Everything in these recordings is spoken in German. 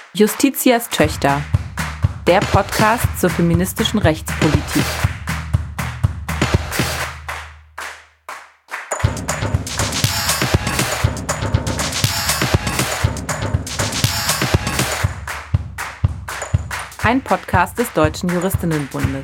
Justitias Töchter, der Podcast zur feministischen Rechtspolitik. Ein Podcast des Deutschen Juristinnenbundes.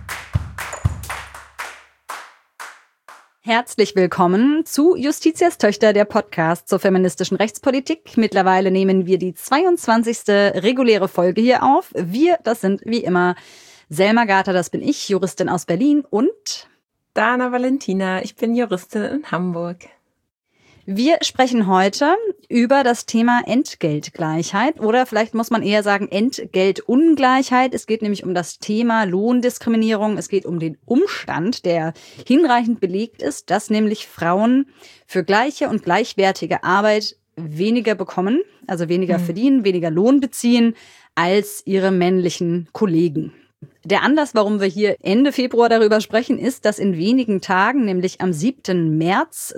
Herzlich willkommen zu Justitias Töchter, der Podcast zur feministischen Rechtspolitik. Mittlerweile nehmen wir die 22. reguläre Folge hier auf. Wir, das sind wie immer Selma Gater, das bin ich, Juristin aus Berlin, und Dana Valentina, ich bin Juristin in Hamburg. Wir sprechen heute über das Thema Entgeltgleichheit oder vielleicht muss man eher sagen Entgeltungleichheit. Es geht nämlich um das Thema Lohndiskriminierung. Es geht um den Umstand, der hinreichend belegt ist, dass nämlich Frauen für gleiche und gleichwertige Arbeit weniger bekommen, also weniger verdienen, weniger Lohn beziehen als ihre männlichen Kollegen. Der Anlass, warum wir hier Ende Februar darüber sprechen, ist, dass in wenigen Tagen, nämlich am 7. März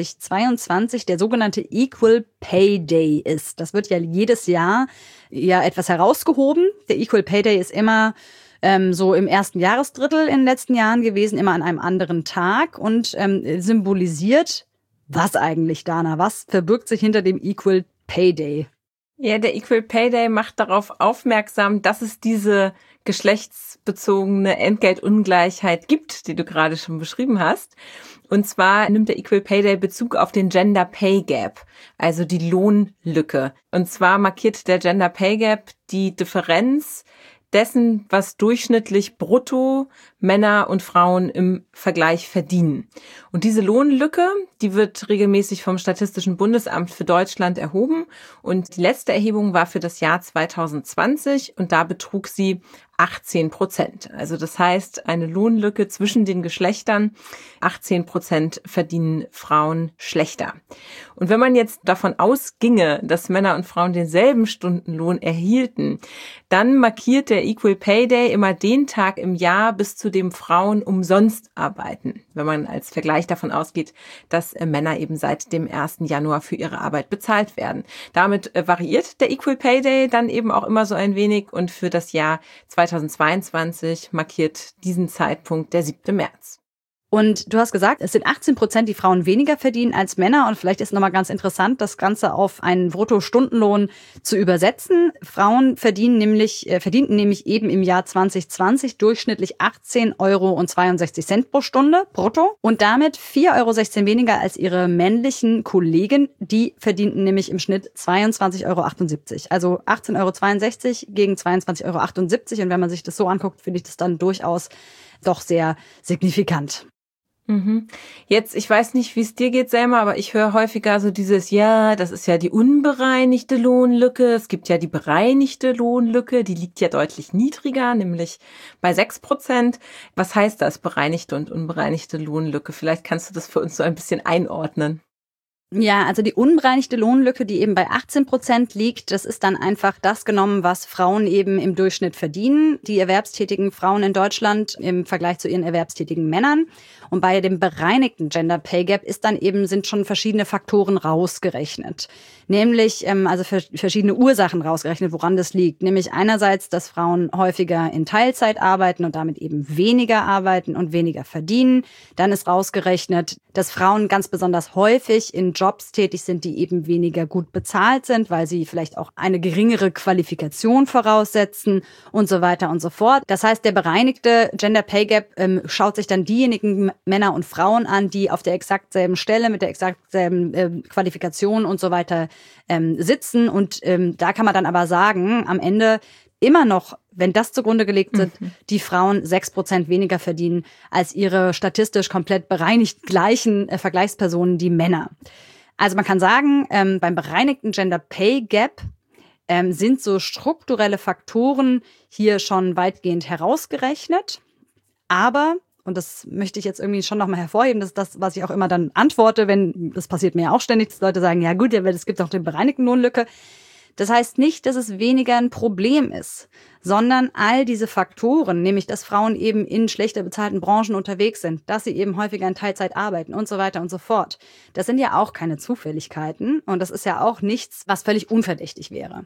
2022, der sogenannte Equal Pay Day ist. Das wird ja jedes Jahr etwas herausgehoben. Der Equal Pay Day ist immer so im ersten Jahresdrittel in den letzten Jahren gewesen, immer an einem anderen Tag und symbolisiert, was eigentlich, Dana? Was verbirgt sich hinter dem Equal Pay Day? Ja, der Equal Pay Day macht darauf aufmerksam, dass es diese geschlechtsbezogene Entgeltungleichheit gibt, die du gerade schon beschrieben hast. Und zwar nimmt der Equal Pay Day Bezug auf den Gender Pay Gap, also die Lohnlücke. Und zwar markiert der Gender Pay Gap die Differenz dessen, was durchschnittlich brutto Männer und Frauen im Vergleich verdienen. Und diese Lohnlücke, die wird regelmäßig vom Statistischen Bundesamt für Deutschland erhoben. Und die letzte Erhebung war für das Jahr 2020 und da betrug sie 18%. Also das heißt, eine Lohnlücke zwischen den Geschlechtern, 18% verdienen Frauen schlechter. Und wenn man jetzt davon ausginge, dass Männer und Frauen denselben Stundenlohn erhielten, dann markiert der Equal Pay Day immer den Tag im Jahr, bis zu dem Frauen umsonst arbeiten. Wenn man als Vergleich davon ausgeht, dass Männer eben seit dem 1. Januar für ihre Arbeit bezahlt werden. Damit variiert der Equal Pay Day dann eben auch immer so ein wenig und für das Jahr 2022 markiert diesen Zeitpunkt der 7. März. Und du hast gesagt, es sind 18%, die Frauen weniger verdienen als Männer. Und vielleicht ist nochmal ganz interessant, das Ganze auf einen Bruttostundenlohn zu übersetzen. Frauen verdienten nämlich eben im Jahr 2020 durchschnittlich 18,62 € pro Stunde brutto und damit 4,16 € weniger als ihre männlichen Kollegen. Die verdienten nämlich im Schnitt 22,78 €. Also 18,62 € gegen 22,78 €. Und wenn man sich das so anguckt, finde ich das dann durchaus doch sehr signifikant. Jetzt, ich weiß nicht, wie es dir geht, Selma, aber ich höre häufiger so dieses, ja, das ist ja die unbereinigte Lohnlücke. Es gibt ja die bereinigte Lohnlücke, die liegt ja deutlich niedriger, nämlich bei 6%. Was heißt das, bereinigte und unbereinigte Lohnlücke? Vielleicht kannst du das für uns so ein bisschen einordnen. Ja, also die unbereinigte Lohnlücke, die eben bei 18% liegt, das ist dann einfach das genommen, was Frauen eben im Durchschnitt verdienen, die erwerbstätigen Frauen in Deutschland im Vergleich zu ihren erwerbstätigen Männern. Und bei dem bereinigten Gender Pay Gap sind schon verschiedene Faktoren rausgerechnet. Nämlich, also verschiedene Ursachen rausgerechnet, woran das liegt. Nämlich einerseits, dass Frauen häufiger in Teilzeit arbeiten und damit eben weniger arbeiten und weniger verdienen. Dann ist rausgerechnet, dass Frauen ganz besonders häufig in Jobs tätig sind, die eben weniger gut bezahlt sind, weil sie vielleicht auch eine geringere Qualifikation voraussetzen und so weiter und so fort. Das heißt, der bereinigte Gender Pay Gap schaut sich dann diejenigen Männer und Frauen an, die auf der exakt selben Stelle mit der exakt selben Qualifikation und so weiter sitzen. Und da kann man dann aber sagen, am Ende immer noch, wenn das zugrunde gelegt sind, die Frauen 6% weniger verdienen als ihre statistisch komplett bereinigt gleichen Vergleichspersonen, die Männer. Also man kann sagen, beim bereinigten Gender Pay Gap sind so strukturelle Faktoren hier schon weitgehend herausgerechnet. Aber, und das möchte ich jetzt irgendwie schon nochmal hervorheben, das ist das, was ich auch immer dann antworte, das passiert mir ja auch ständig, dass Leute sagen, ja gut, es gibt auch den bereinigten Lohnlücke. Das heißt nicht, dass es weniger ein Problem ist, sondern all diese Faktoren, nämlich dass Frauen eben in schlechter bezahlten Branchen unterwegs sind, dass sie eben häufiger in Teilzeit arbeiten und so weiter und so fort. Das sind ja auch keine Zufälligkeiten und das ist ja auch nichts, was völlig unverdächtig wäre.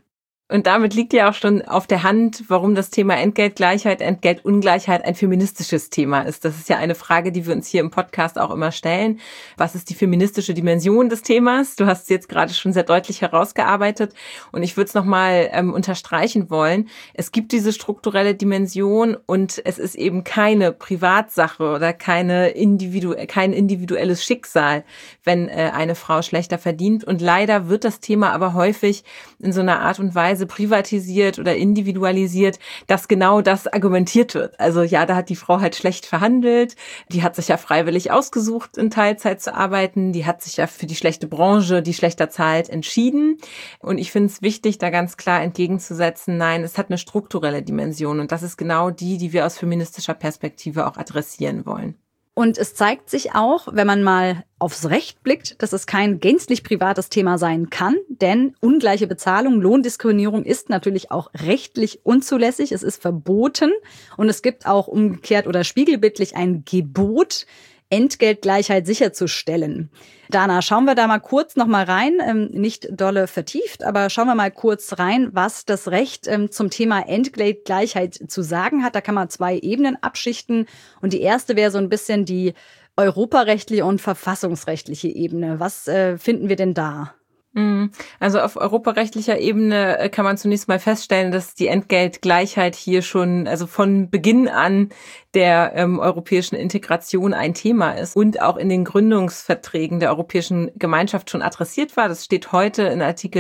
Und damit liegt ja auch schon auf der Hand, warum das Thema Entgeltgleichheit, Entgeltungleichheit ein feministisches Thema ist. Das ist ja eine Frage, die wir uns hier im Podcast auch immer stellen. Was ist die feministische Dimension des Themas? Du hast es jetzt gerade schon sehr deutlich herausgearbeitet. Und ich würde es nochmal unterstreichen wollen. Es gibt diese strukturelle Dimension und es ist eben keine Privatsache oder kein individuelles Schicksal, wenn eine Frau schlechter verdient. Und leider wird das Thema aber häufig in so einer Art und Weise privatisiert oder individualisiert, dass genau das argumentiert wird. Also ja, da hat die Frau halt schlecht verhandelt, die hat sich ja freiwillig ausgesucht, in Teilzeit zu arbeiten, die hat sich ja für die schlechte Branche, die schlechter zahlt, entschieden. Und ich finde es wichtig, da ganz klar entgegenzusetzen, nein, es hat eine strukturelle Dimension und das ist genau die wir aus feministischer Perspektive auch adressieren wollen. Und es zeigt sich auch, wenn man mal aufs Recht blickt, dass es kein gänzlich privates Thema sein kann, denn ungleiche Bezahlung, Lohndiskriminierung ist natürlich auch rechtlich unzulässig, es ist verboten und es gibt auch umgekehrt oder spiegelbildlich ein Gebot, Entgeltgleichheit sicherzustellen. Dana, schauen wir da mal kurz noch mal rein, nicht dolle vertieft, aber schauen wir mal kurz rein, was das Recht zum Thema Entgeltgleichheit zu sagen hat. Da kann man 2 Ebenen abschichten und die erste wäre so ein bisschen die europarechtliche und verfassungsrechtliche Ebene. Was finden wir denn da? Also auf europarechtlicher Ebene kann man zunächst mal feststellen, dass die Entgeltgleichheit hier schon, also von Beginn an der europäischen Integration ein Thema ist und auch in den Gründungsverträgen der Europäischen Gemeinschaft schon adressiert war. Das steht heute in Artikel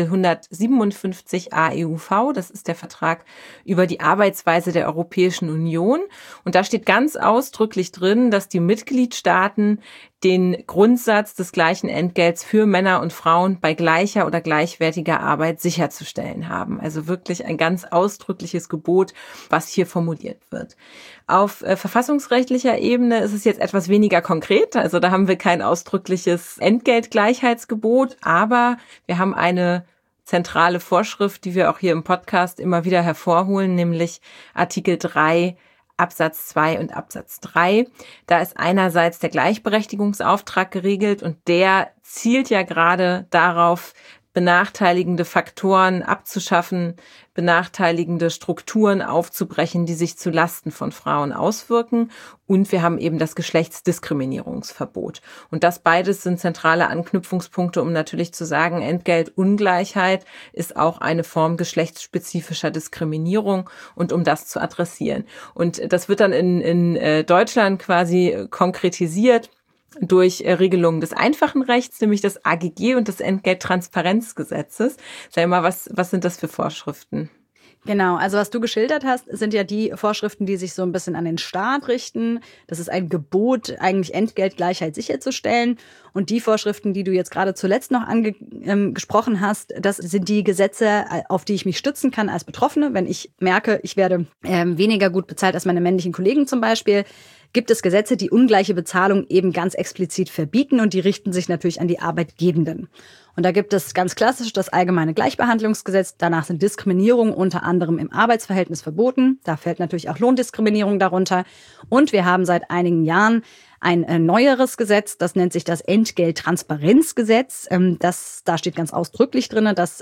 157 AEUV. Das ist der Vertrag über die Arbeitsweise der Europäischen Union. Und da steht ganz ausdrücklich drin, dass die Mitgliedstaaten den Grundsatz des gleichen Entgelts für Männer und Frauen bei gleicher oder gleichwertiger Arbeit sicherzustellen haben. Also wirklich ein ganz ausdrückliches Gebot, was hier formuliert wird. Auf verfassungsrechtlicher Ebene ist es jetzt etwas weniger konkret. Also da haben wir kein ausdrückliches Entgeltgleichheitsgebot, aber wir haben eine zentrale Vorschrift, die wir auch hier im Podcast immer wieder hervorholen, nämlich Artikel 3 Absatz 2 und Absatz 3. Da ist einerseits der Gleichberechtigungsauftrag geregelt und der zielt ja gerade darauf, benachteiligende Faktoren abzuschaffen, benachteiligende Strukturen aufzubrechen, die sich zu Lasten von Frauen auswirken. Und wir haben eben das Geschlechtsdiskriminierungsverbot. Und das beides sind zentrale Anknüpfungspunkte, um natürlich zu sagen, Entgeltungleichheit ist auch eine Form geschlechtsspezifischer Diskriminierung und um das zu adressieren. Und das wird dann in Deutschland quasi konkretisiert durch Regelungen des einfachen Rechts, nämlich das AGG und des Entgelttransparenzgesetzes. Sag mal, was sind das für Vorschriften? Genau, also was du geschildert hast, sind ja die Vorschriften, die sich so ein bisschen an den Staat richten. Das ist ein Gebot, eigentlich Entgeltgleichheit sicherzustellen. Und die Vorschriften, die du jetzt gerade zuletzt noch angesprochen hast, das sind die Gesetze, auf die ich mich stützen kann als Betroffene. Wenn ich merke, ich werde weniger gut bezahlt als meine männlichen Kollegen zum Beispiel, gibt es Gesetze, die ungleiche Bezahlung eben ganz explizit verbieten und die richten sich natürlich an die Arbeitgebenden. Und da gibt es ganz klassisch das Allgemeine Gleichbehandlungsgesetz. Danach sind Diskriminierungen unter anderem im Arbeitsverhältnis verboten. Da fällt natürlich auch Lohndiskriminierung darunter. Und wir haben seit einigen Jahren ein neueres Gesetz, das nennt sich das Entgelttransparenzgesetz. Da steht ganz ausdrücklich drin, dass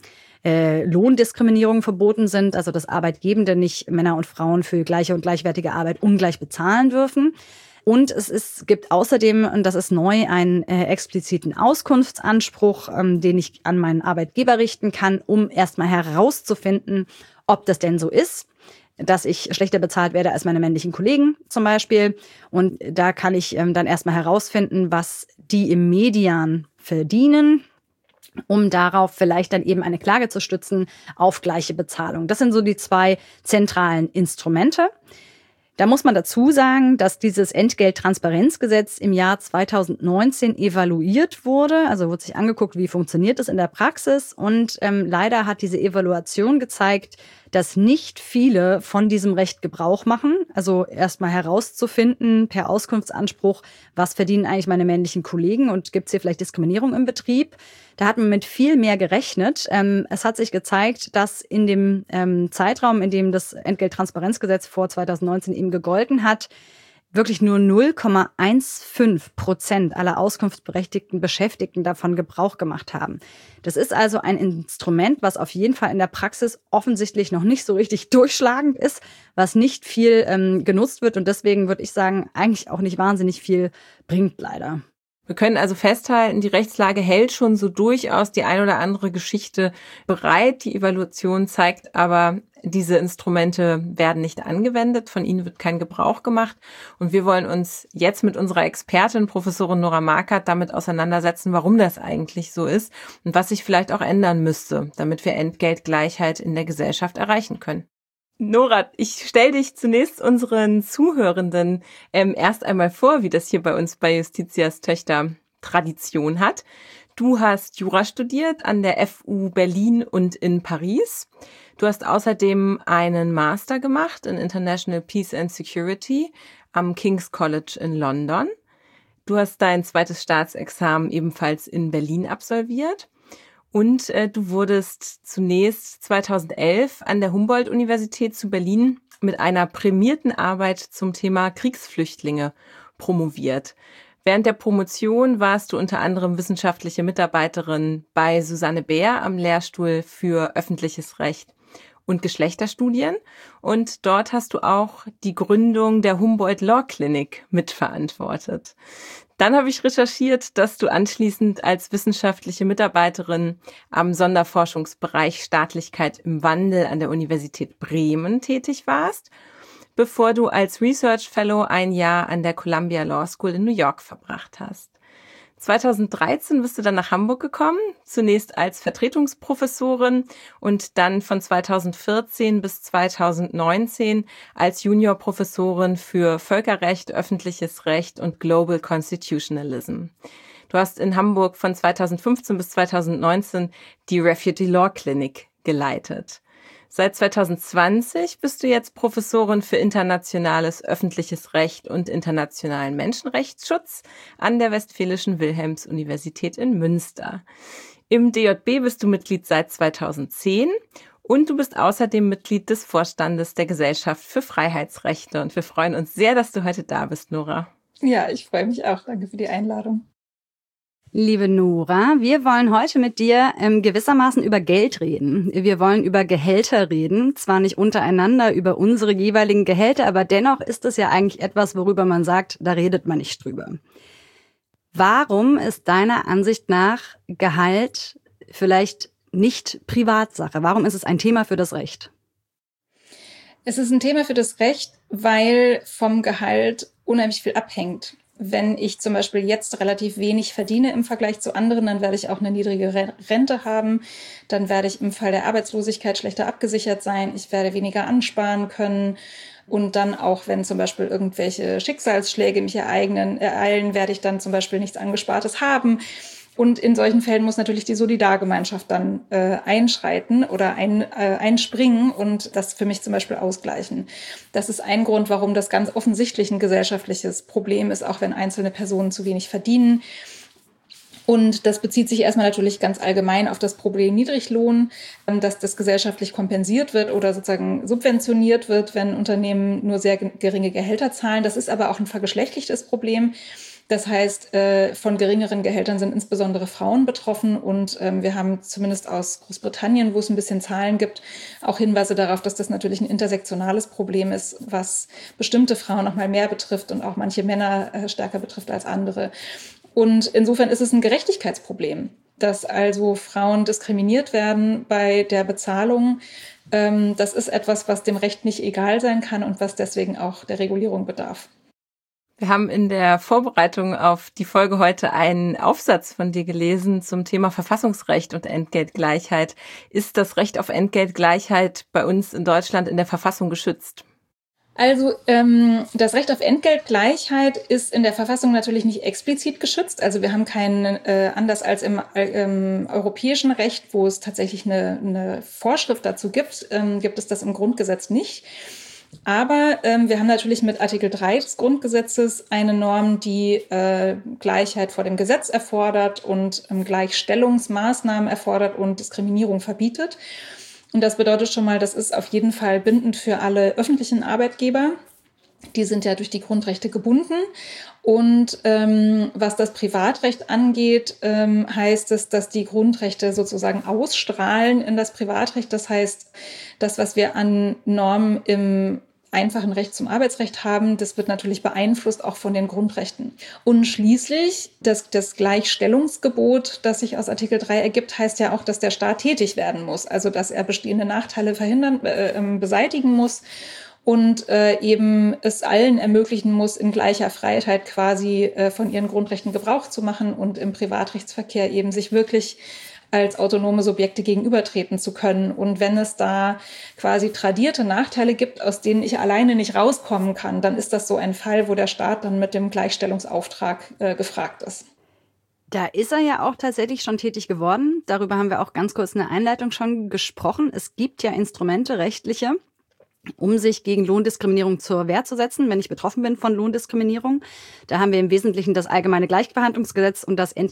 Lohndiskriminierungen verboten sind, also dass Arbeitgebende nicht Männer und Frauen für gleiche und gleichwertige Arbeit ungleich bezahlen dürfen. Und es gibt außerdem, und das ist neu, einen expliziten Auskunftsanspruch, den ich an meinen Arbeitgeber richten kann, um erstmal herauszufinden, ob das denn so ist, dass ich schlechter bezahlt werde als meine männlichen Kollegen zum Beispiel. Und da kann ich dann erstmal herausfinden, was die im Median verdienen, um darauf vielleicht dann eben eine Klage zu stützen auf gleiche Bezahlung. Das sind so die 2 zentralen Instrumente. Da muss man dazu sagen, dass dieses Entgelttransparenzgesetz im Jahr 2019 evaluiert wurde. Also wurde sich angeguckt, wie funktioniert es in der Praxis. Und leider hat diese Evaluation gezeigt, dass nicht viele von diesem Recht Gebrauch machen. Also erstmal herauszufinden per Auskunftsanspruch, was verdienen eigentlich meine männlichen Kollegen und gibt es hier vielleicht Diskriminierung im Betrieb. Da hat man mit viel mehr gerechnet. Es hat sich gezeigt, dass in dem Zeitraum, in dem das Entgelttransparenzgesetz vor 2019 eben gegolten hat, wirklich nur 0,15% aller auskunftsberechtigten Beschäftigten davon Gebrauch gemacht haben. Das ist also ein Instrument, was auf jeden Fall in der Praxis offensichtlich noch nicht so richtig durchschlagend ist, was nicht viel genutzt wird und deswegen würde ich sagen, eigentlich auch nicht wahnsinnig viel bringt leider. Wir können also festhalten, die Rechtslage hält schon so durchaus die ein oder andere Geschichte bereit. Die Evaluation zeigt aber, diese Instrumente werden nicht angewendet, von ihnen wird kein Gebrauch gemacht. Und wir wollen uns jetzt mit unserer Expertin, Professorin Nora Markert, damit auseinandersetzen, warum das eigentlich so ist und was sich vielleicht auch ändern müsste, damit wir Entgeltgleichheit in der Gesellschaft erreichen können. Nora, ich stelle dich zunächst unseren Zuhörenden erst einmal vor, wie das hier bei uns bei Justitias Töchter Tradition hat. Du hast Jura studiert an der FU Berlin und in Paris. Du hast außerdem einen Master gemacht in International Peace and Security am King's College in London. Du hast dein zweites Staatsexamen ebenfalls in Berlin absolviert. Und du wurdest zunächst 2011 an der Humboldt-Universität zu Berlin mit einer prämierten Arbeit zum Thema Kriegsflüchtlinge promoviert. Während der Promotion warst du unter anderem wissenschaftliche Mitarbeiterin bei Susanne Bär am Lehrstuhl für öffentliches Recht und Geschlechterstudien. Und dort hast du auch die Gründung der Humboldt Law Clinic mitverantwortet. Dann habe ich recherchiert, dass du anschließend als wissenschaftliche Mitarbeiterin am Sonderforschungsbereich Staatlichkeit im Wandel an der Universität Bremen tätig warst, bevor du als Research Fellow ein Jahr an der Columbia Law School in New York verbracht hast. 2013 bist du dann nach Hamburg gekommen, zunächst als Vertretungsprofessorin und dann von 2014 bis 2019 als Juniorprofessorin für Völkerrecht, öffentliches Recht und Global Constitutionalism. Du hast in Hamburg von 2015 bis 2019 die Refugee Law Clinic geleitet. Seit 2020 bist du jetzt Professorin für internationales öffentliches Recht und internationalen Menschenrechtsschutz an der Westfälischen Wilhelms-Universität in Münster. Im DJB bist du Mitglied seit 2010 und du bist außerdem Mitglied des Vorstandes der Gesellschaft für Freiheitsrechte. Und wir freuen uns sehr, dass du heute da bist, Nora. Ja, ich freue mich auch. Danke für die Einladung. Liebe Nora, wir wollen heute mit dir gewissermaßen über Geld reden. Wir wollen über Gehälter reden, zwar nicht untereinander über unsere jeweiligen Gehälter, aber dennoch ist es ja eigentlich etwas, worüber man sagt, da redet man nicht drüber. Warum ist deiner Ansicht nach Gehalt vielleicht nicht Privatsache? Warum ist es ein Thema für das Recht? Es ist ein Thema für das Recht, weil vom Gehalt unheimlich viel abhängt. Wenn ich zum Beispiel jetzt relativ wenig verdiene im Vergleich zu anderen, dann werde ich auch eine niedrige Rente haben. Dann werde ich im Fall der Arbeitslosigkeit schlechter abgesichert sein. Ich werde weniger ansparen können. Und dann auch, wenn zum Beispiel irgendwelche Schicksalsschläge mich ereilen, werde ich dann zum Beispiel nichts Angespartes haben. Und in solchen Fällen muss natürlich die Solidargemeinschaft dann einschreiten oder einspringen und das für mich zum Beispiel ausgleichen. Das ist ein Grund, warum das ganz offensichtlich ein gesellschaftliches Problem ist, auch wenn einzelne Personen zu wenig verdienen. Und das bezieht sich erstmal natürlich ganz allgemein auf das Problem Niedriglohn, dass das gesellschaftlich kompensiert wird oder sozusagen subventioniert wird, wenn Unternehmen nur sehr geringe Gehälter zahlen. Das ist aber auch ein vergeschlechtlichtes Problem. Das heißt, von geringeren Gehältern sind insbesondere Frauen betroffen und wir haben zumindest aus Großbritannien, wo es ein bisschen Zahlen gibt, auch Hinweise darauf, dass das natürlich ein intersektionales Problem ist, was bestimmte Frauen noch mal mehr betrifft und auch manche Männer stärker betrifft als andere. Und insofern ist es ein Gerechtigkeitsproblem, dass also Frauen diskriminiert werden bei der Bezahlung. Das ist etwas, was dem Recht nicht egal sein kann und was deswegen auch der Regulierung bedarf. Wir haben in der Vorbereitung auf die Folge heute einen Aufsatz von dir gelesen zum Thema Verfassungsrecht und Entgeltgleichheit. Ist das Recht auf Entgeltgleichheit bei uns in Deutschland in der Verfassung geschützt? Also das Recht auf Entgeltgleichheit ist in der Verfassung natürlich nicht explizit geschützt. Also wir haben keinen, anders als im europäischen Recht, wo es tatsächlich eine Vorschrift dazu gibt, gibt es das im Grundgesetz nicht. Aber wir haben natürlich mit Artikel 3 des Grundgesetzes eine Norm, die Gleichheit vor dem Gesetz erfordert und Gleichstellungsmaßnahmen erfordert und Diskriminierung verbietet. Und das bedeutet schon mal, das ist auf jeden Fall bindend für alle öffentlichen Arbeitgeber. Die sind ja durch die Grundrechte gebunden. Und was das Privatrecht angeht, heißt es, dass die Grundrechte sozusagen ausstrahlen in das Privatrecht. Das heißt, das, was wir an Normen im einfachen Recht zum Arbeitsrecht haben, das wird natürlich beeinflusst auch von den Grundrechten. Und schließlich das Gleichstellungsgebot, das sich aus Artikel 3 ergibt, heißt ja auch, dass der Staat tätig werden muss. Also dass er bestehende Nachteile beseitigen muss. Und eben es allen ermöglichen muss, in gleicher Freiheit quasi von ihren Grundrechten Gebrauch zu machen und im Privatrechtsverkehr eben sich wirklich als autonome Subjekte gegenübertreten zu können. Und wenn es da quasi tradierte Nachteile gibt, aus denen ich alleine nicht rauskommen kann, dann ist das so ein Fall, wo der Staat dann mit dem Gleichstellungsauftrag gefragt ist. Da ist er ja auch tatsächlich schon tätig geworden. Darüber haben wir auch ganz kurz in der Einleitung schon gesprochen. Es gibt ja Instrumente, rechtliche, um sich gegen Lohndiskriminierung zur Wehr zu setzen, wenn ich betroffen bin von Lohndiskriminierung. Da haben wir im Wesentlichen das Allgemeine Gleichbehandlungsgesetz und das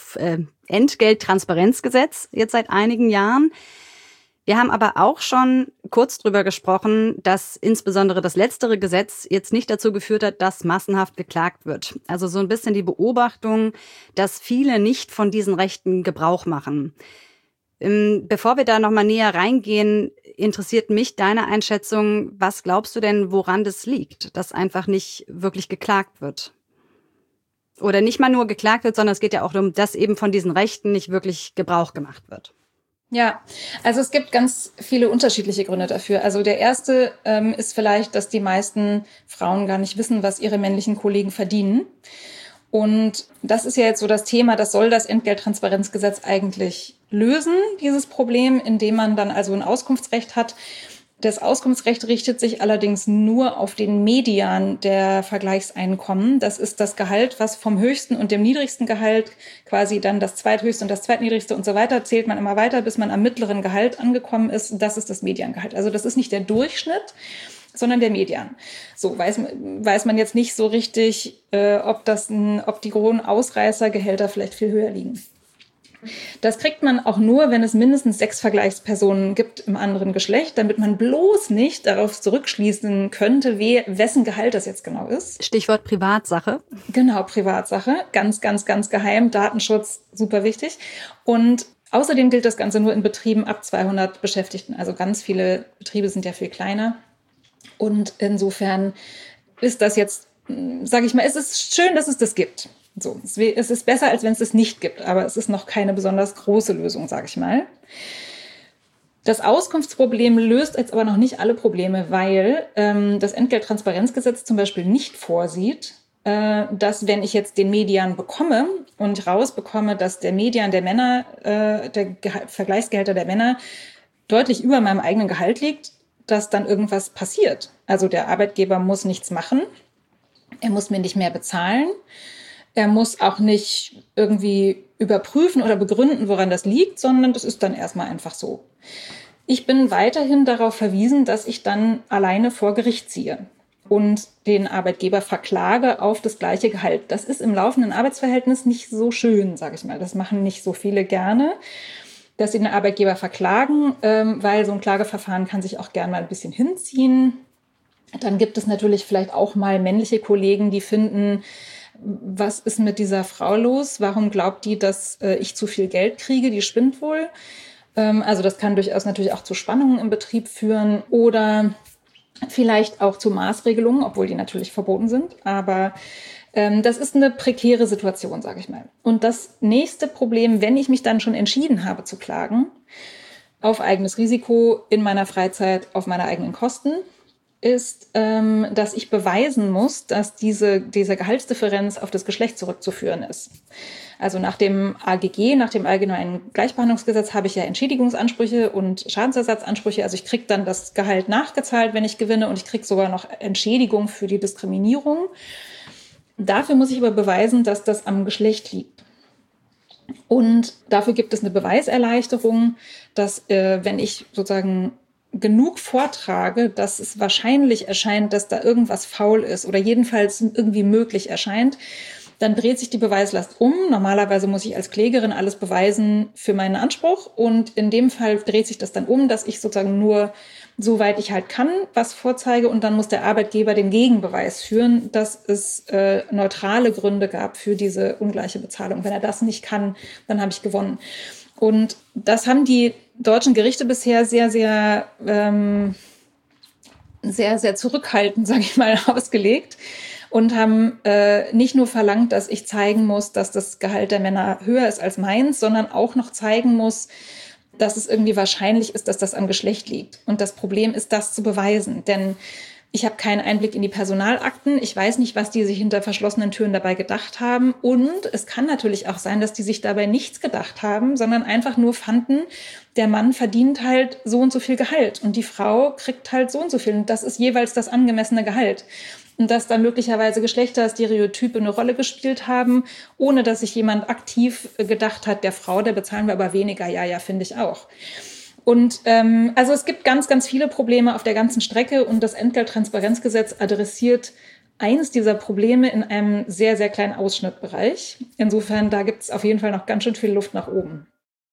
Entgelttransparenzgesetz jetzt seit einigen Jahren. Wir haben aber auch schon kurz drüber gesprochen, dass insbesondere das letztere Gesetz jetzt nicht dazu geführt hat, dass massenhaft geklagt wird. Also so ein bisschen die Beobachtung, dass viele nicht von diesen Rechten Gebrauch machen. Bevor wir da nochmal näher reingehen, interessiert mich deine Einschätzung. Was glaubst du denn, woran das liegt, dass einfach nicht wirklich geklagt wird? Oder nicht mal nur geklagt wird, sondern es geht ja auch darum, dass eben von diesen Rechten nicht wirklich Gebrauch gemacht wird. Ja, also es gibt ganz viele unterschiedliche Gründe dafür. Also der erste ist vielleicht, dass die meisten Frauen gar nicht wissen, was ihre männlichen Kollegen verdienen. Und das ist ja jetzt so das Thema, das soll das Entgelttransparenzgesetz eigentlich lösen, dieses Problem, indem man dann also ein Auskunftsrecht hat. Das Auskunftsrecht richtet sich allerdings nur auf den Median der Vergleichseinkommen. Das ist das Gehalt, was vom höchsten und dem niedrigsten Gehalt quasi dann das zweithöchste und das zweitniedrigste und so weiter, zählt man immer weiter, bis man am mittleren Gehalt angekommen ist. Das ist das Mediangehalt. Also das ist nicht der Durchschnitt, sondern der Median. So weiß man jetzt nicht so richtig, ob die hohen Ausreißergehälter vielleicht viel höher liegen. Das kriegt man auch nur, wenn es mindestens 6 Vergleichspersonen gibt im anderen Geschlecht, damit man bloß nicht darauf zurückschließen könnte, wessen Gehalt das jetzt genau ist. Stichwort Privatsache. Genau, Privatsache. Ganz, ganz, ganz geheim. Datenschutz, super wichtig. Und außerdem gilt das Ganze nur in Betrieben ab 200 Beschäftigten. Also ganz viele Betriebe sind ja viel kleiner. Und insofern ist das jetzt, sage ich mal, es ist schön, dass es das gibt. So, es ist besser, als wenn es das nicht gibt, aber es ist noch keine besonders große Lösung, sage ich mal. Das Auskunftsproblem löst jetzt aber noch nicht alle Probleme, weil das Entgelttransparenzgesetz zum Beispiel nicht vorsieht, dass wenn ich jetzt den Median bekomme und rausbekomme, dass der Median der Männer, der Vergleichsgehälter der Männer deutlich über meinem eigenen Gehalt liegt, dass dann irgendwas passiert. Also der Arbeitgeber muss nichts machen, er muss mir nicht mehr bezahlen, er muss auch nicht irgendwie überprüfen oder begründen, woran das liegt, sondern das ist dann erstmal einfach so. Ich bin weiterhin darauf verwiesen, dass ich dann alleine vor Gericht ziehe und den Arbeitgeber verklage auf das gleiche Gehalt. Das ist im laufenden Arbeitsverhältnis nicht so schön, sage ich mal. Das machen nicht so viele gerne, dass sie den Arbeitgeber verklagen, weil so ein Klageverfahren kann sich auch gerne mal ein bisschen hinziehen. Dann gibt es natürlich vielleicht auch mal männliche Kollegen, die finden, was ist mit dieser Frau los? Warum glaubt die, dass ich zu viel Geld kriege? Die spinnt wohl. Also das kann durchaus natürlich auch zu Spannungen im Betrieb führen oder vielleicht auch zu Maßregelungen, obwohl die natürlich verboten sind. Aber das ist eine prekäre Situation, sage ich mal. Und das nächste Problem, wenn ich mich dann schon entschieden habe zu klagen, auf eigenes Risiko, in meiner Freizeit, auf meine eigenen Kosten, ist, dass ich beweisen muss, dass diese Gehaltsdifferenz auf das Geschlecht zurückzuführen ist. Also nach dem AGG, nach dem Allgemeinen Gleichbehandlungsgesetz, habe ich ja Entschädigungsansprüche und Schadensersatzansprüche. Also ich kriege dann das Gehalt nachgezahlt, wenn ich gewinne, und ich kriege sogar noch Entschädigung für die Diskriminierung. Dafür muss ich aber beweisen, dass das am Geschlecht liegt. Und dafür gibt es eine Beweiserleichterung, dass wenn ich sozusagen genug vortrage, dass es wahrscheinlich erscheint, dass da irgendwas faul ist oder jedenfalls irgendwie möglich erscheint, dann dreht sich die Beweislast um. Normalerweise muss ich als Klägerin alles beweisen für meinen Anspruch, und in dem Fall dreht sich das dann um, dass ich sozusagen nur soweit ich halt kann, was vorzeige. Und dann muss der Arbeitgeber den Gegenbeweis führen, dass es neutrale Gründe gab für diese ungleiche Bezahlung. Wenn er das nicht kann, dann habe ich gewonnen. Und das haben die deutschen Gerichte bisher sehr, sehr zurückhaltend, sage ich mal, ausgelegt und haben nicht nur verlangt, dass ich zeigen muss, dass das Gehalt der Männer höher ist als meins, sondern auch noch zeigen muss, dass es irgendwie wahrscheinlich ist, dass das am Geschlecht liegt. Und das Problem ist, das zu beweisen. Denn ich habe keinen Einblick in die Personalakten. Ich weiß nicht, was die sich hinter verschlossenen Türen dabei gedacht haben. Und es kann natürlich auch sein, dass die sich dabei nichts gedacht haben, sondern einfach nur fanden, der Mann verdient halt so und so viel Gehalt und die Frau kriegt halt so und so viel. Und das ist jeweils das angemessene Gehalt. Und dass da möglicherweise Geschlechterstereotype eine Rolle gespielt haben, ohne dass sich jemand aktiv gedacht hat, der Frau, der bezahlen wir aber weniger. Ja, finde ich auch. Und also es gibt ganz, ganz viele Probleme auf der ganzen Strecke und das Entgelttransparenzgesetz adressiert eins dieser Probleme in einem sehr, sehr kleinen Ausschnittbereich. Insofern, da gibt es auf jeden Fall noch ganz schön viel Luft nach oben.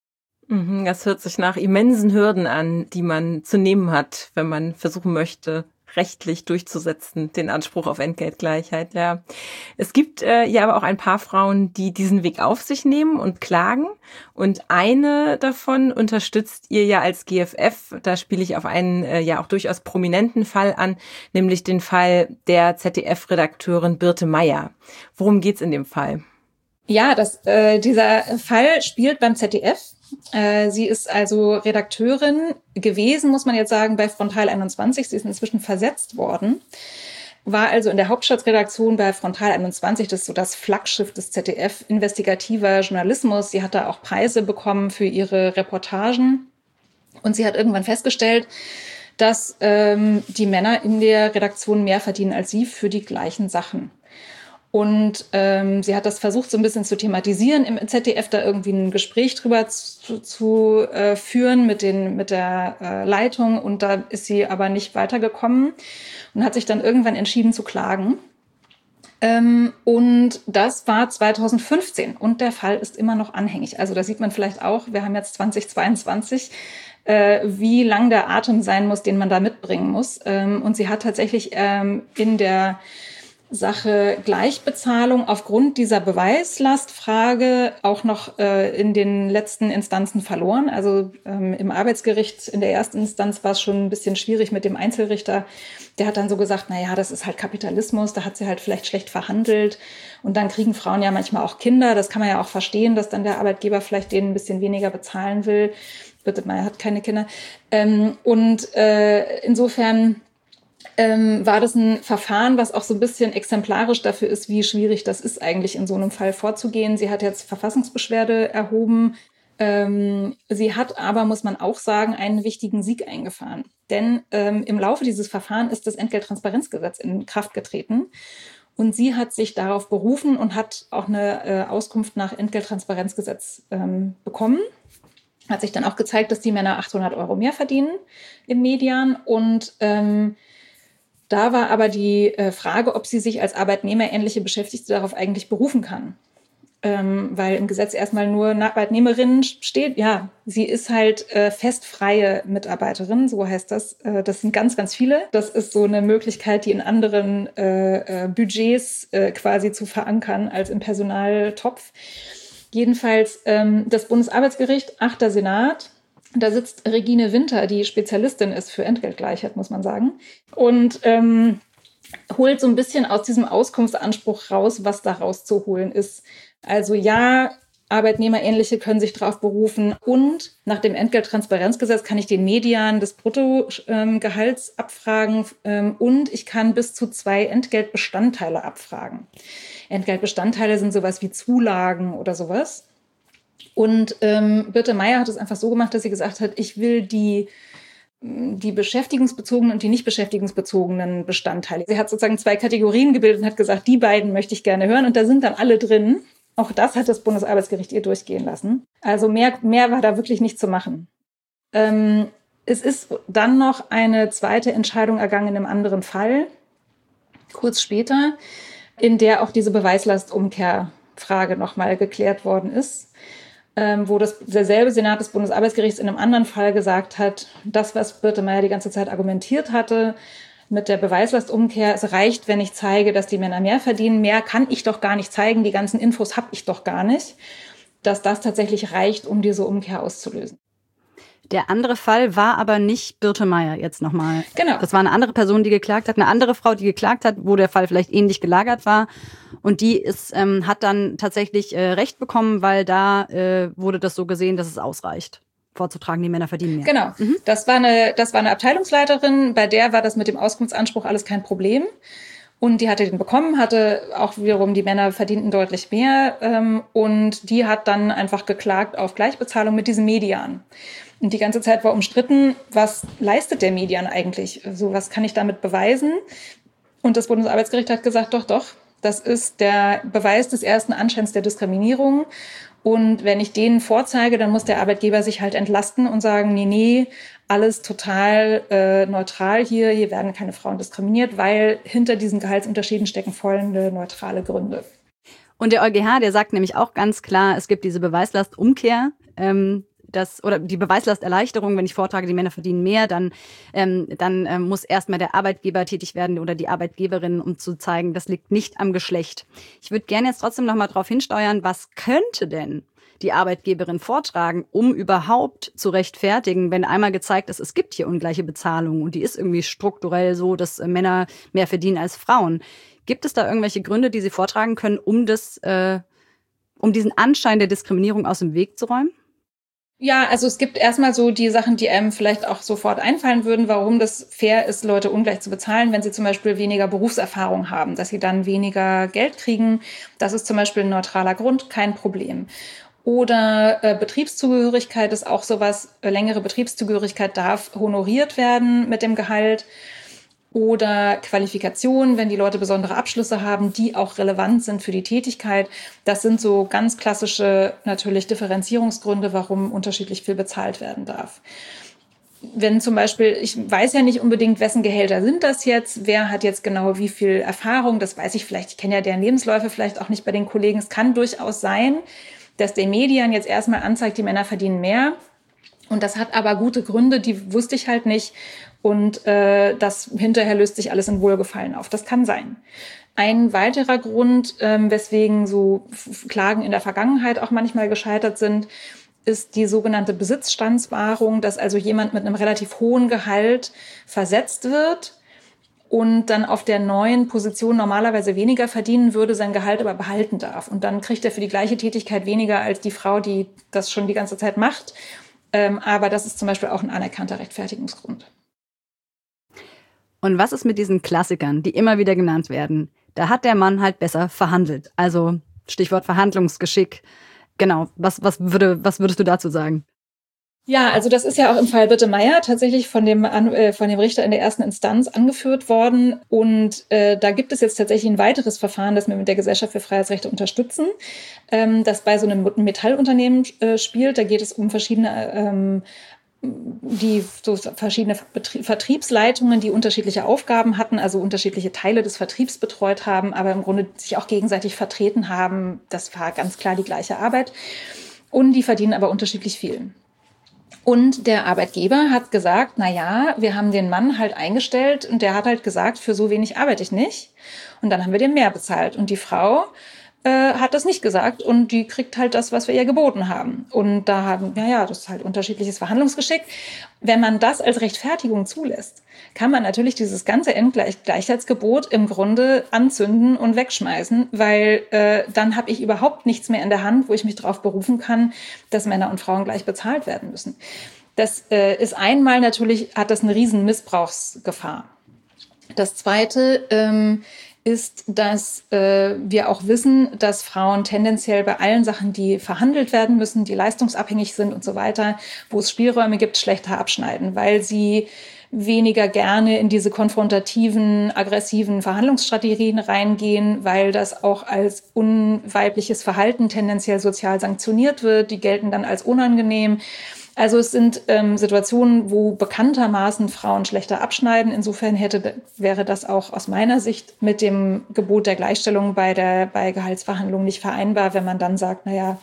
Das hört sich nach immensen Hürden an, die man zu nehmen hat, wenn man versuchen möchte, rechtlich durchzusetzen, den Anspruch auf Entgeltgleichheit, ja. Es gibt ja aber auch ein paar Frauen, die diesen Weg auf sich nehmen und klagen. Und eine davon unterstützt ihr ja als GFF. Da spiele ich auf einen ja auch durchaus prominenten Fall an, nämlich den Fall der ZDF-Redakteurin Birte Meier. Worum geht's in dem Fall? Ja, dieser Fall spielt beim ZDF. Sie ist also Redakteurin gewesen, muss man jetzt sagen, bei Frontal 21. Sie ist inzwischen versetzt worden. War also in der Hauptstadtredaktion bei Frontal 21, das ist so das Flaggschiff des ZDF, investigativer Journalismus. Sie hat da auch Preise bekommen für ihre Reportagen. Und sie hat irgendwann festgestellt, dass die Männer in der Redaktion mehr verdienen als sie für die gleichen Sachen. Und sie hat das versucht, so ein bisschen zu thematisieren im ZDF, da irgendwie ein Gespräch drüber zu führen mit der Leitung. Und da ist sie aber nicht weitergekommen und hat sich dann irgendwann entschieden zu klagen. Und das war 2015 und der Fall ist immer noch anhängig. Also da sieht man vielleicht auch, wir haben jetzt 2022, wie lang der Atem sein muss, den man da mitbringen muss. Und sie hat tatsächlich in der Sache Gleichbezahlung aufgrund dieser Beweislastfrage auch noch in den letzten Instanzen verloren. Also im Arbeitsgericht in der ersten Instanz war es schon ein bisschen schwierig mit dem Einzelrichter. Der hat dann so gesagt, na ja, das ist halt Kapitalismus, da hat sie halt vielleicht schlecht verhandelt. Und dann kriegen Frauen ja manchmal auch Kinder. Das kann man ja auch verstehen, dass dann der Arbeitgeber vielleicht denen ein bisschen weniger bezahlen will. Birte Meier hat keine Kinder. Insofern war das ein Verfahren, was auch so ein bisschen exemplarisch dafür ist, wie schwierig das ist, eigentlich in so einem Fall vorzugehen. Sie hat jetzt Verfassungsbeschwerde erhoben. Sie hat aber, muss man auch sagen, einen wichtigen Sieg eingefahren. Denn im Laufe dieses Verfahrens ist das Entgelttransparenzgesetz in Kraft getreten. Und sie hat sich darauf berufen und hat auch eine Auskunft nach Entgelttransparenzgesetz bekommen. Hat sich dann auch gezeigt, dass die Männer 800 € mehr verdienen im Median. Und da war aber die Frage, ob sie sich als arbeitnehmerähnliche Beschäftigte darauf eigentlich berufen kann. Weil im Gesetz erstmal nur Arbeitnehmerin steht. Ja, sie ist halt festfreie Mitarbeiterin, so heißt das. Das sind ganz, ganz viele. Das ist so eine Möglichkeit, die in anderen Budgets quasi zu verankern als im Personaltopf. Jedenfalls das Bundesarbeitsgericht, 8. Senat, da sitzt Regine Winter, die Spezialistin ist für Entgeltgleichheit, muss man sagen. Und holt so ein bisschen aus diesem Auskunftsanspruch raus, was da rauszuholen ist. Also ja, Arbeitnehmerähnliche können sich darauf berufen. Und nach dem Entgelttransparenzgesetz kann ich den Median des Bruttogehalts abfragen. Und ich kann bis zu 2 Entgeltbestandteile abfragen. Entgeltbestandteile sind sowas wie Zulagen oder sowas. Und Birte Meier hat es einfach so gemacht, dass sie gesagt hat, ich will die beschäftigungsbezogenen und die nicht beschäftigungsbezogenen Bestandteile. Sie hat sozusagen 2 Kategorien gebildet und hat gesagt, die beiden möchte ich gerne hören. Und da sind dann alle drin. Auch das hat das Bundesarbeitsgericht ihr durchgehen lassen. Also mehr war da wirklich nicht zu machen. Es ist dann noch eine zweite Entscheidung ergangen in einem anderen Fall, kurz später, in der auch diese Beweislastumkehrfrage nochmal geklärt worden ist. wo derselbe Senat des Bundesarbeitsgerichts in einem anderen Fall gesagt hat, das, was Birte Meyer die ganze Zeit argumentiert hatte, mit der Beweislastumkehr, es reicht, wenn ich zeige, dass die Männer mehr verdienen. Mehr kann ich doch gar nicht zeigen, die ganzen Infos habe ich doch gar nicht, dass das tatsächlich reicht, um diese Umkehr auszulösen. Der andere Fall war aber nicht Birte Meyer jetzt nochmal. Genau. Das war eine andere Person, die geklagt hat, eine andere Frau, die geklagt hat, wo der Fall vielleicht ähnlich gelagert war. Und die hat dann tatsächlich Recht bekommen, weil da wurde das so gesehen, dass es ausreicht, vorzutragen, die Männer verdienen mehr. Genau. Das war eine Abteilungsleiterin, bei der war das mit dem Auskunftsanspruch alles kein Problem. Und die hatte den bekommen, hatte auch wiederum, die Männer verdienten deutlich mehr. Und die hat dann einfach geklagt auf Gleichbezahlung mit diesem Median. Und die ganze Zeit war umstritten, was leistet der Median eigentlich? Also was kann ich damit beweisen? Und das Bundesarbeitsgericht hat gesagt, doch, das ist der Beweis des ersten Anscheins der Diskriminierung. Und wenn ich den vorzeige, dann muss der Arbeitgeber sich halt entlasten und sagen, nee, alles total neutral hier werden keine Frauen diskriminiert, weil hinter diesen Gehaltsunterschieden stecken folgende neutrale Gründe. Und der EuGH, der sagt nämlich auch ganz klar, es gibt diese Beweislastumkehr, oder die Beweislasterleichterung, wenn ich vortrage, die Männer verdienen mehr, dann muss erstmal der Arbeitgeber tätig werden oder die Arbeitgeberin, um zu zeigen, das liegt nicht am Geschlecht. Ich würde gerne jetzt trotzdem nochmal drauf hinsteuern, was könnte denn die Arbeitgeberin vortragen, um überhaupt zu rechtfertigen, wenn einmal gezeigt ist, es gibt hier ungleiche Bezahlung und die ist irgendwie strukturell so, dass Männer mehr verdienen als Frauen. Gibt es da irgendwelche Gründe, die sie vortragen können, um diesen Anschein der Diskriminierung aus dem Weg zu räumen? Ja, also es gibt erstmal so die Sachen, die einem vielleicht auch sofort einfallen würden, warum das fair ist, Leute ungleich zu bezahlen, wenn sie zum Beispiel weniger Berufserfahrung haben, dass sie dann weniger Geld kriegen. Das ist zum Beispiel ein neutraler Grund, kein Problem. Oder Betriebszugehörigkeit ist auch sowas, längere Betriebszugehörigkeit darf honoriert werden mit dem Gehalt. Oder Qualifikation, wenn die Leute besondere Abschlüsse haben, die auch relevant sind für die Tätigkeit. Das sind so ganz klassische, natürlich Differenzierungsgründe, warum unterschiedlich viel bezahlt werden darf. Wenn zum Beispiel, ich weiß ja nicht unbedingt, wessen Gehälter sind das jetzt, wer hat jetzt genau wie viel Erfahrung, das weiß ich vielleicht, ich kenne ja deren Lebensläufe vielleicht auch nicht bei den Kollegen. Es kann durchaus sein, dass der Median jetzt erstmal anzeigt, die Männer verdienen mehr. Und das hat aber gute Gründe, die wusste ich halt nicht. Und das hinterher löst sich alles in Wohlgefallen auf. Das kann sein. Ein weiterer Grund, weswegen so Klagen in der Vergangenheit auch manchmal gescheitert sind, ist die sogenannte Besitzstandswahrung, dass also jemand mit einem relativ hohen Gehalt versetzt wird und dann auf der neuen Position normalerweise weniger verdienen würde, sein Gehalt aber behalten darf. Und dann kriegt er für die gleiche Tätigkeit weniger als die Frau, die das schon die ganze Zeit macht. Aber das ist zum Beispiel auch ein anerkannter Rechtfertigungsgrund. Und was ist mit diesen Klassikern, die immer wieder genannt werden? Da hat der Mann halt besser verhandelt. Also Stichwort Verhandlungsgeschick. Genau, was würdest du dazu sagen? Ja, also das ist ja auch im Fall Birte Meyer tatsächlich von dem Richter in der ersten Instanz angeführt worden. Und da gibt es jetzt tatsächlich ein weiteres Verfahren, das wir mit der Gesellschaft für Freiheitsrechte unterstützen, das bei so einem Metallunternehmen spielt. Da geht es um verschiedene Vertriebsleitungen, die unterschiedliche Aufgaben hatten, also unterschiedliche Teile des Vertriebs betreut haben, aber im Grunde sich auch gegenseitig vertreten haben. Das war ganz klar die gleiche Arbeit. Und die verdienen aber unterschiedlich viel. Und der Arbeitgeber hat gesagt, na ja, wir haben den Mann halt eingestellt und der hat halt gesagt, für so wenig arbeite ich nicht. Und dann haben wir dem mehr bezahlt. Und die Frau hat das nicht gesagt und die kriegt halt das, was wir ihr geboten haben. Und da haben, das ist halt unterschiedliches Verhandlungsgeschick. Wenn man das als Rechtfertigung zulässt, kann man natürlich dieses ganze Gleichheitsgebot im Grunde anzünden und wegschmeißen, weil dann habe ich überhaupt nichts mehr in der Hand, wo ich mich darauf berufen kann, dass Männer und Frauen gleich bezahlt werden müssen. Das ist einmal natürlich, hat das eine riesen Missbrauchsgefahr. Das Zweite ist, dass wir auch wissen, dass Frauen tendenziell bei allen Sachen, die verhandelt werden müssen, die leistungsabhängig sind und so weiter, wo es Spielräume gibt, schlechter abschneiden, weil sie weniger gerne in diese konfrontativen, aggressiven Verhandlungsstrategien reingehen, weil das auch als unweibliches Verhalten tendenziell sozial sanktioniert wird. Die gelten dann als unangenehm. Also es sind Situationen, wo bekanntermaßen Frauen schlechter abschneiden. Insofern wäre das auch aus meiner Sicht mit dem Gebot der Gleichstellung bei Gehaltsverhandlungen nicht vereinbar, wenn man dann sagt,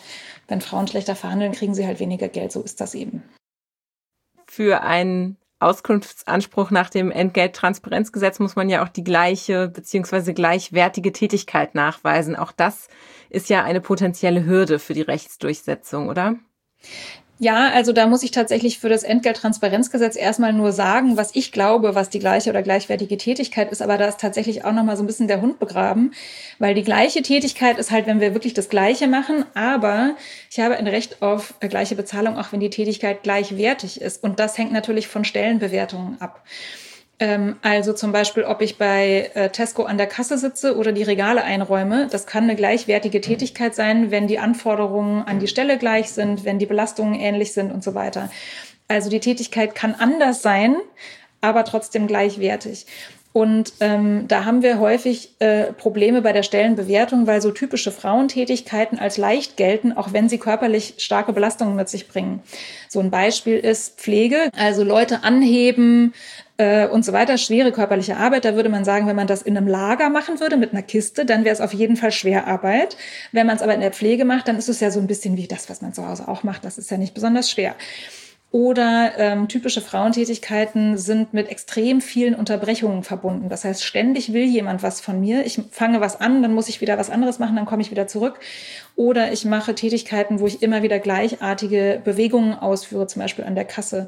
Wenn Frauen schlechter verhandeln, kriegen sie halt weniger Geld. So ist das eben. Für einen Auskunftsanspruch nach dem Entgelttransparenzgesetz muss man ja auch die gleiche bzw. gleichwertige Tätigkeit nachweisen. Auch das ist ja eine potenzielle Hürde für die Rechtsdurchsetzung, oder? Ja, also da muss ich tatsächlich für das Entgelttransparenzgesetz erstmal nur sagen, was ich glaube, was die gleiche oder gleichwertige Tätigkeit ist. Aber da ist tatsächlich auch nochmal so ein bisschen der Hund begraben, weil die gleiche Tätigkeit ist halt, wenn wir wirklich das Gleiche machen. Aber ich habe ein Recht auf gleiche Bezahlung, auch wenn die Tätigkeit gleichwertig ist. Und das hängt natürlich von Stellenbewertungen ab. Also zum Beispiel, ob ich bei Tesco an der Kasse sitze oder die Regale einräume. Das kann eine gleichwertige Tätigkeit sein, wenn die Anforderungen an die Stelle gleich sind, wenn die Belastungen ähnlich sind und so weiter. Also die Tätigkeit kann anders sein, aber trotzdem gleichwertig. Und da haben wir häufig Probleme bei der Stellenbewertung, weil so typische Frauentätigkeiten als leicht gelten, auch wenn sie körperlich starke Belastungen mit sich bringen. So ein Beispiel ist Pflege, also Leute anheben und so weiter, schwere körperliche Arbeit. Da würde man sagen, wenn man das in einem Lager machen würde mit einer Kiste, dann wäre es auf jeden Fall Schwerarbeit. Wenn man es aber in der Pflege macht, dann ist es ja so ein bisschen wie das, was man zu Hause auch macht. Das ist ja nicht besonders schwer. Oder typische Frauentätigkeiten sind mit extrem vielen Unterbrechungen verbunden. Das heißt, ständig will jemand was von mir. Ich fange was an, dann muss ich wieder was anderes machen, dann komme ich wieder zurück. Oder ich mache Tätigkeiten, wo ich immer wieder gleichartige Bewegungen ausführe, zum Beispiel an der Kasse.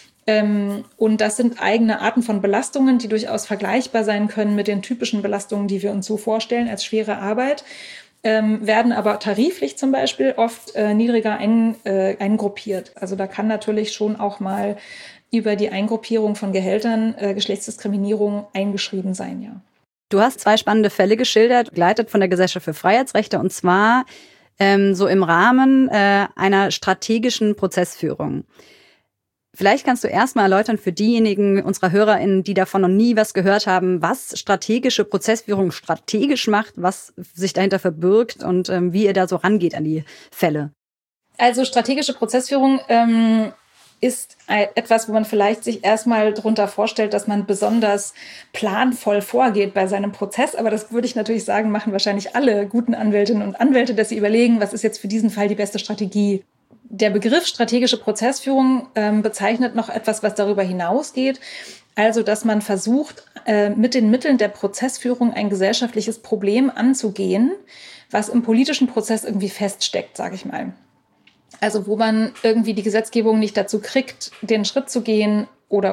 Und das sind eigene Arten von Belastungen, die durchaus vergleichbar sein können mit den typischen Belastungen, die wir uns so vorstellen als schwere Arbeit. Werden aber tariflich zum Beispiel oft niedriger eingruppiert. Also da kann natürlich schon auch mal über die Eingruppierung von Gehältern Geschlechtsdiskriminierung eingeschrieben sein, ja. Du hast 2 spannende Fälle geschildert, begleitet von der Gesellschaft für Freiheitsrechte, und zwar so im Rahmen einer strategischen Prozessführung. Vielleicht kannst du erstmal erläutern für diejenigen unserer HörerInnen, die davon noch nie was gehört haben, was strategische Prozessführung strategisch macht, was sich dahinter verbirgt und wie ihr da so rangeht an die Fälle. Also strategische Prozessführung ist etwas, wo man vielleicht sich erstmal darunter vorstellt, dass man besonders planvoll vorgeht bei seinem Prozess. Aber das würde ich natürlich sagen, machen wahrscheinlich alle guten Anwältinnen und Anwälte, dass sie überlegen, was ist jetzt für diesen Fall die beste Strategie. Der Begriff strategische Prozessführung bezeichnet noch etwas, was darüber hinausgeht. Also, dass man versucht, mit den Mitteln der Prozessführung ein gesellschaftliches Problem anzugehen, was im politischen Prozess irgendwie feststeckt, sage ich mal. Also, wo man irgendwie die Gesetzgebung nicht dazu kriegt, den Schritt zu gehen oder.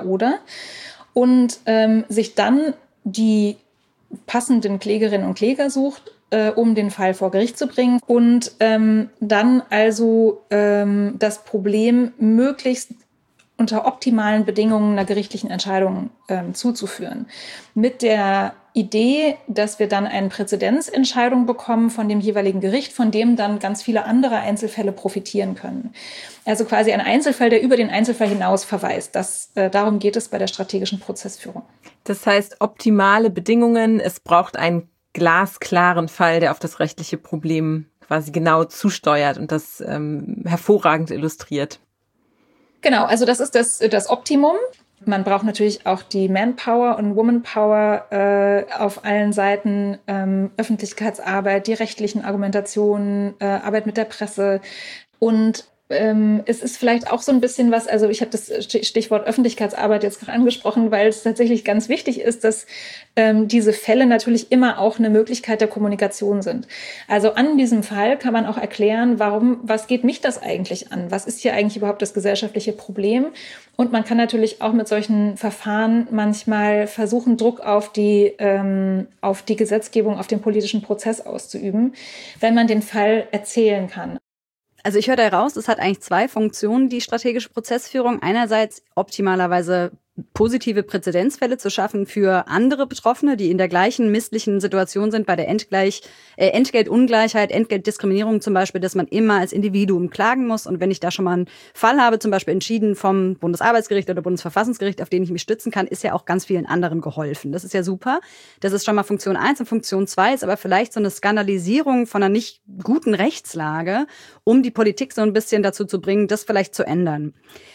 Und sich dann die passenden Klägerinnen und Kläger sucht, um den Fall vor Gericht zu bringen und dann also das Problem möglichst unter optimalen Bedingungen einer gerichtlichen Entscheidung zuzuführen. Mit der Idee, dass wir dann eine Präzedenzentscheidung bekommen von dem jeweiligen Gericht, von dem dann ganz viele andere Einzelfälle profitieren können. Also quasi ein Einzelfall, der über den Einzelfall hinaus verweist. Darum geht es bei der strategischen Prozessführung. Das heißt, optimale Bedingungen, es braucht einen glasklaren Fall, der auf das rechtliche Problem quasi genau zusteuert und das hervorragend illustriert. Genau, also das ist das Optimum. Man braucht natürlich auch die Manpower und Womanpower auf allen Seiten, Öffentlichkeitsarbeit, die rechtlichen Argumentationen, Arbeit mit der Presse. Und es ist vielleicht auch so ein bisschen was, also ich habe das Stichwort Öffentlichkeitsarbeit jetzt gerade angesprochen, weil es tatsächlich ganz wichtig ist, dass diese Fälle natürlich immer auch eine Möglichkeit der Kommunikation sind. Also an diesem Fall kann man auch erklären, was geht mich das eigentlich an? Was ist hier eigentlich überhaupt das gesellschaftliche Problem? Und man kann natürlich auch mit solchen Verfahren manchmal versuchen, Druck auf die Gesetzgebung, auf den politischen Prozess auszuüben, wenn man den Fall erzählen kann. Also ich höre da raus, es hat eigentlich 2 Funktionen, die strategische Prozessführung. Einerseits optimalerweise positive Präzedenzfälle zu schaffen für andere Betroffene, die in der gleichen misslichen Situation sind bei der Entgeltungleichheit, Entgeltdiskriminierung zum Beispiel, dass man immer als Individuum klagen muss. Und wenn ich da schon mal einen Fall habe, zum Beispiel entschieden vom Bundesarbeitsgericht oder Bundesverfassungsgericht, auf den ich mich stützen kann, ist ja auch ganz vielen anderen geholfen. Das ist ja super. Das ist schon mal Funktion 1 und Funktion 2 ist aber vielleicht so eine Skandalisierung von einer nicht guten Rechtslage, um die Politik so ein bisschen dazu zu bringen, das vielleicht zu ändern.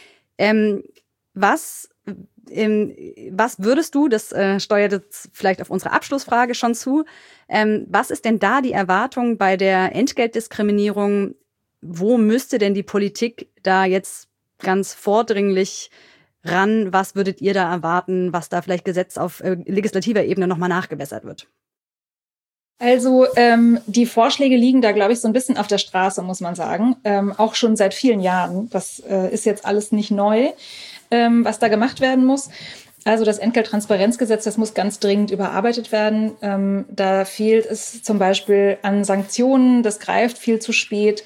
Was würdest du, das steuert jetzt vielleicht auf unsere Abschlussfrage schon zu, was ist denn da die Erwartung bei der Entgeltdiskriminierung wo müsste denn die Politik da jetzt ganz vordringlich ran? Was würdet ihr da erwarten, was da vielleicht Gesetz auf legislativer Ebene nochmal nachgebessert wird? Also die Vorschläge liegen da, glaube ich, so ein bisschen auf der Straße, muss man sagen. Auch schon seit vielen Jahren. Das ist jetzt alles nicht neu, was da gemacht werden muss. Also das Entgelttransparenzgesetz, das muss ganz dringend überarbeitet werden. Da fehlt es zum Beispiel an Sanktionen, das greift viel zu spät.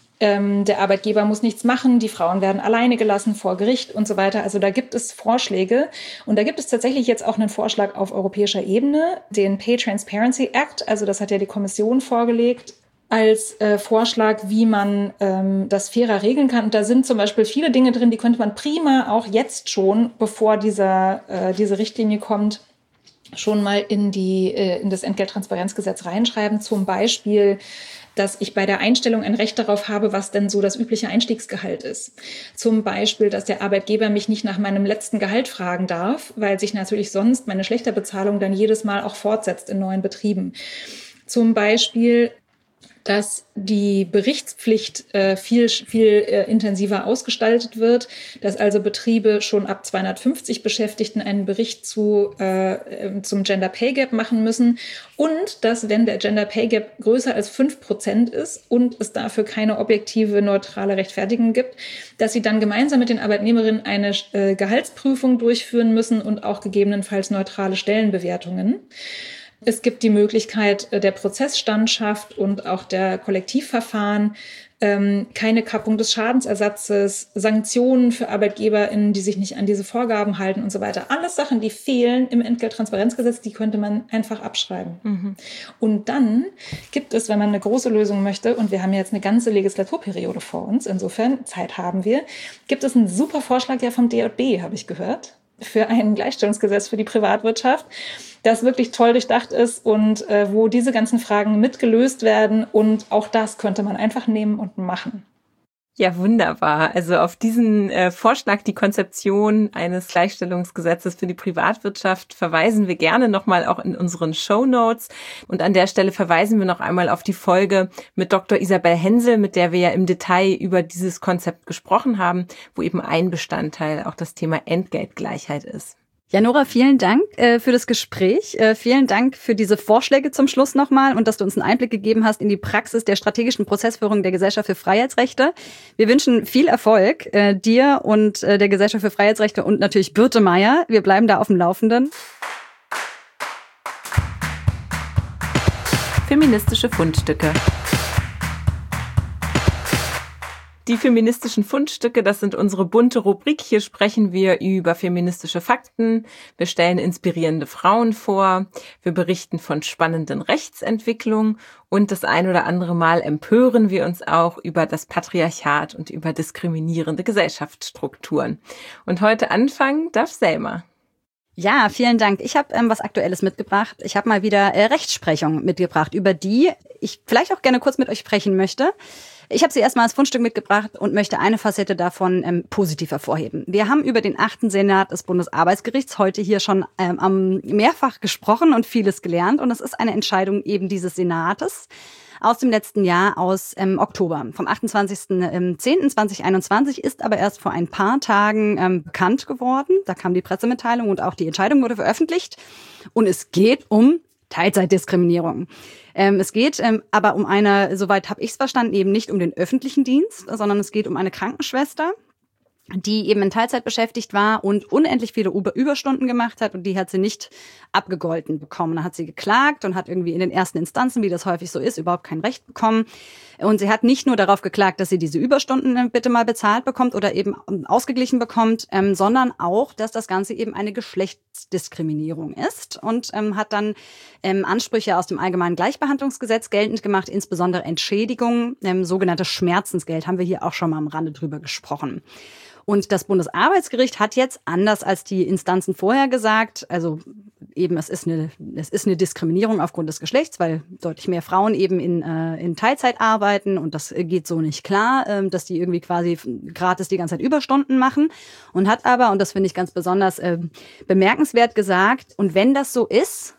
Der Arbeitgeber muss nichts machen, die Frauen werden alleine gelassen vor Gericht und so weiter. Also da gibt es Vorschläge. Und da gibt es tatsächlich jetzt auch einen Vorschlag auf europäischer Ebene, den Pay Transparency Act. Also das hat ja die Kommission vorgelegt als Vorschlag, wie man das fairer regeln kann. Und da sind zum Beispiel viele Dinge drin, die könnte man prima auch jetzt schon, bevor diese Richtlinie kommt, schon mal in das Entgelttransparenzgesetz reinschreiben. Zum Beispiel, dass ich bei der Einstellung ein Recht darauf habe, was denn so das übliche Einstiegsgehalt ist. Zum Beispiel, dass der Arbeitgeber mich nicht nach meinem letzten Gehalt fragen darf, weil sich natürlich sonst meine schlechte Bezahlung dann jedes Mal auch fortsetzt in neuen Betrieben. Zum Beispiel, dass die Berichtspflicht viel intensiver ausgestaltet wird, dass also Betriebe schon ab 250 Beschäftigten einen Bericht zum Gender Pay Gap machen müssen und dass, wenn der Gender Pay Gap größer als 5% ist und es dafür keine objektive, neutrale Rechtfertigung gibt, dass sie dann gemeinsam mit den Arbeitnehmerinnen eine Gehaltsprüfung durchführen müssen und auch gegebenenfalls neutrale Stellenbewertungen. Es gibt die Möglichkeit der Prozessstandschaft und auch der Kollektivverfahren, keine Kappung des Schadensersatzes, Sanktionen für ArbeitgeberInnen, die sich nicht an diese Vorgaben halten und so weiter. Alles Sachen, die fehlen im Entgelttransparenzgesetz, die könnte man einfach abschreiben. Mhm. Und dann gibt es, wenn man eine große Lösung möchte, und wir haben jetzt eine ganze Legislaturperiode vor uns, insofern Zeit haben wir, gibt es einen super Vorschlag ja vom DJB, habe ich gehört, für ein Gleichstellungsgesetz für die Privatwirtschaft, das wirklich toll durchdacht ist und wo diese ganzen Fragen mitgelöst werden. Und auch das könnte man einfach nehmen und machen. Ja, wunderbar. Also auf diesen Vorschlag, die Konzeption eines Gleichstellungsgesetzes für die Privatwirtschaft, verweisen wir gerne nochmal auch in unseren Shownotes. Und an der Stelle verweisen wir noch einmal auf die Folge mit Dr. Isabel Hensel, mit der wir ja im Detail über dieses Konzept gesprochen haben, wo eben ein Bestandteil auch das Thema Entgeltgleichheit ist. Ja, Nora, vielen Dank für das Gespräch. Vielen Dank für diese Vorschläge zum Schluss nochmal und dass du uns einen Einblick gegeben hast in die Praxis der strategischen Prozessführung der Gesellschaft für Freiheitsrechte. Wir wünschen viel Erfolg dir und der Gesellschaft für Freiheitsrechte und natürlich Birte Meier. Wir bleiben da auf dem Laufenden. Feministische Fundstücke. Die feministischen Fundstücke, das sind unsere bunte Rubrik. Hier sprechen wir über feministische Fakten. Wir stellen inspirierende Frauen vor. Wir berichten von spannenden Rechtsentwicklungen. Und das ein oder andere Mal empören wir uns auch über das Patriarchat und über diskriminierende Gesellschaftsstrukturen. Und heute anfangen darf Selma. Ja, vielen Dank. Ich habe was Aktuelles mitgebracht. Ich habe mal wieder Rechtsprechung mitgebracht, über die ich vielleicht auch gerne kurz mit euch sprechen möchte. Ich habe sie erstmal als Fundstück mitgebracht und möchte eine Facette davon positiv hervorheben. Wir haben über den 8. Senat des Bundesarbeitsgerichts heute hier schon mehrfach gesprochen und vieles gelernt. Und es ist eine Entscheidung eben dieses Senates aus dem letzten Jahr, aus Oktober. Vom 28.10.2021 ist aber erst vor ein paar Tagen bekannt geworden. Da kam die Pressemitteilung und auch die Entscheidung wurde veröffentlicht. Und es geht um Teilzeitdiskriminierung. Es geht aber um eine, soweit habe ich es verstanden, eben nicht um den öffentlichen Dienst, sondern es geht um eine Krankenschwester, die eben in Teilzeit beschäftigt war und unendlich viele Überstunden gemacht hat und die hat sie nicht abgegolten bekommen. Da hat sie geklagt und hat irgendwie in den ersten Instanzen, wie das häufig so ist, überhaupt kein Recht bekommen. Und sie hat nicht nur darauf geklagt, dass sie diese Überstunden bitte mal bezahlt bekommt oder eben ausgeglichen bekommt, sondern auch, dass das Ganze eben eine Geschlechtsdiskriminierung ist und hat dann Ansprüche aus dem Allgemeinen Gleichbehandlungsgesetz geltend gemacht, insbesondere Entschädigungen, sogenanntes Schmerzensgeld, haben wir hier auch schon mal am Rande drüber gesprochen. Und das Bundesarbeitsgericht hat jetzt, anders als die Instanzen vorher gesagt, also eben es ist eine Diskriminierung aufgrund des Geschlechts, weil deutlich mehr Frauen eben in Teilzeit arbeiten und das geht so nicht klar, dass die irgendwie quasi gratis die ganze Zeit Überstunden machen und hat aber, und das finde ich ganz besonders bemerkenswert gesagt, und wenn das so ist,